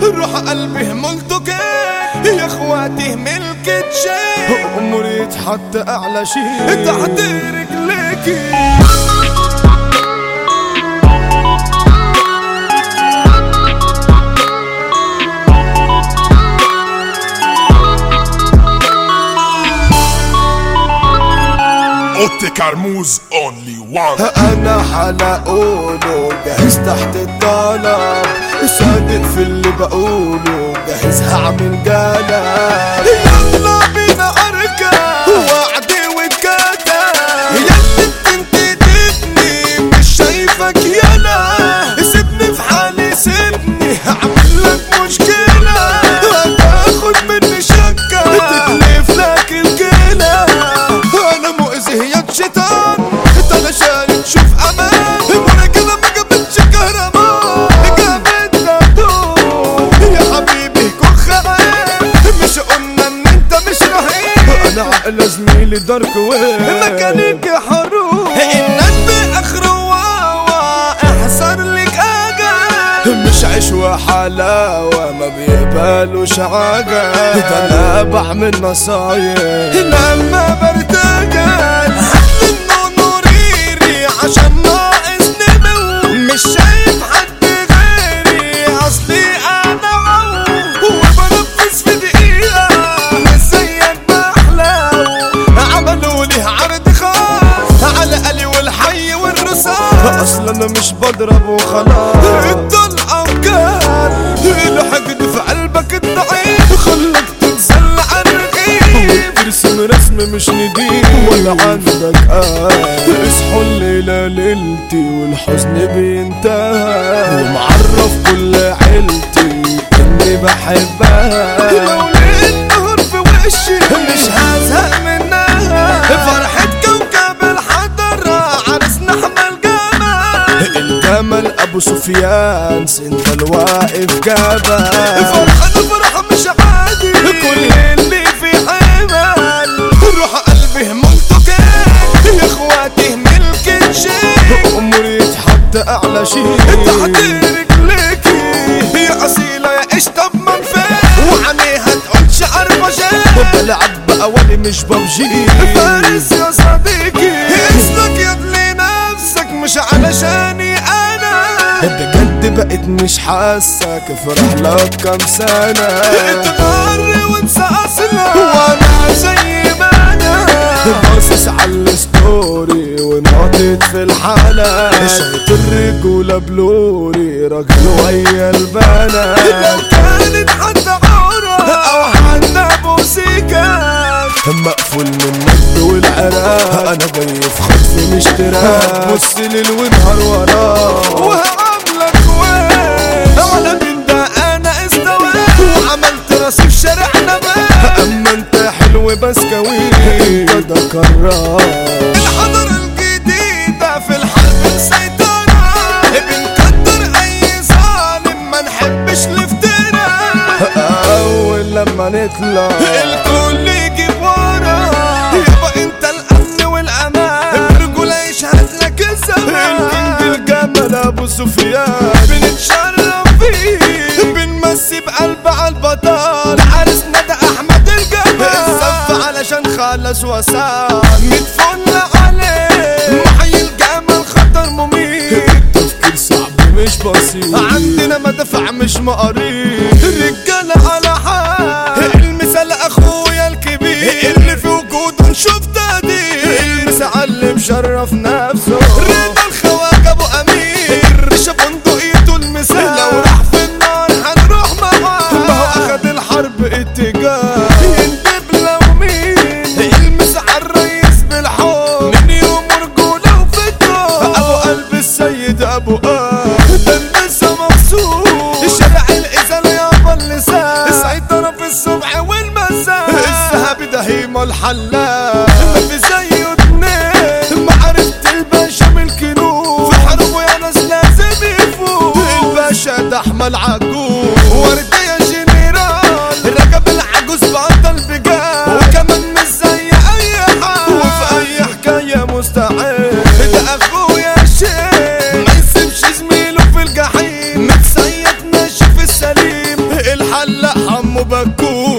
روح قلبي هملته كيف يا اخواتي ملكة شيء عمري يتحط اعلى شيء تحت رجليكي. اوتي كرموز اونلي وان. انا حلقوله جاهز تحت الطلب، صادق في اللي بقوله جاهز هعمل قلب. يلا بينا اركب وعدي واتكتب، ياللي بتنتدبني مش شايفك يلا، سيبني في حالي سيبني هعمل لك مشكلة، هتاخد مني شكة تتلف لك الكلى. انا مؤذي يا شيطان انت علشان تشوف امان، مركلة ما جابتش كهرباء جابت دور يا حبيبي كن خايف، مش قلنا ان انت مش رهيب. انا عقل زميلي دارك وين مكانك حروب، الندب اخره واوا احسن لك اجل، مش عيش وحلاوة ما بيقبلوش عجل، ده انا بعمل نصايح لما برتجل. هات النور نوريري عشان ناقص نمو، مش شايف حد غيري اصلي انا عو، وبنفذ في دقيقة مش زيك بحلو. عملوا لي عرض خاص على قلي والحي والرصاص، اصلا انا مش بضرب وخلاص، الطلقة وكان الحقد في قلبك الضعيف خلك تتسلى عن رغيف، وترسم رسم مش نضيف ولا عندك اصحوا الليلة ليلتي والحزن بينتهى، ومعرف كل عيلتي اني بحبها، لو النهر في وشي مش هزهق منها، فرحة كوكب الحضر عرسنا حمل جمال، الجمل ابو سفيان انت الواقف جبل، فرحة مش عادي كل اللي في حمل، روح قلبي هملته كيف يا اخواتي ملكة شيء عمري يتحط اعلى شيء تحت رجليكي، يا اصيلة يا قشطة بمنفى وعليها تقولش عارفة شيء، بلعب بقوالي مش ببجي فارس يا صديقي، اسلك يا ابني نفسك مش علشاني انا، بجد بقيت مش حاسك افرح لك كام سنة، اتغري وانسى اصلا وانا زي ما انا، باصص على الستوري وناطط في الحالة، شايف الرجولة بلوري راجل ويا البنات، لو كانت حتى عورة او حتى بوسيكات مقفول من النبض والعراق، انا جاي في خطف مش تراك، بص ليل ونهار وراه وهعملك وين على مين ده انا استويت، وعملت راسي في شارعنا بقى، اما انت حلو بسكويت انت ده كرار، الحضارة الجديدة في الحرب مسيطرة، بنقدر اي ظالم ما نحبش لفتنا، اول لما نطلع الكل يجيب ورا، يبقى انت الامن والامان، الرجولة يشهد لك الزمان، الكينج الجمل ابو سفيان بنتشرف فيه، بنمسي بقلب عالبطل، عرسنا ده احمد الجمل، الصف علشان خلص وسام متفل عليه، محي الجمل خطر مميت، التفكير صعب مش بسيط، عندنا مدافع مش مقارير، رجالة على حال، المثال اخويا الكبير اللي في وجوده نشوف تقدير، المثال اللي مشرف نفسه رضا الخواجة ابو امير، شاف بندقيته المثال، لو راح في النار هنروح معاه، ما هو اخد الحرب اتجاه، يندب لو مين المثال الريس بالحب، من يوم رجولة وفتوه، ابو قلب السيد ابو ده لسه مبسوط، شارع الازالة يابا اللسان، السيطرة في الصبح والمساء، الذهبي ده هيما الحلاق، ما في زيه اتنين، معرفة الباشا ملكنوه، في حربه يا ناس لازم يفوق، الباشا ده احمد عجوز، وردة يا جنرال، ركب العجوز بطل بجال، وكمان مش زي اي حال، وفي اي حكاية مستعد، ده اخويا شيخ ما يسيبش زميله في الجحيم، متسيد ماشي في السليم، حمو بكون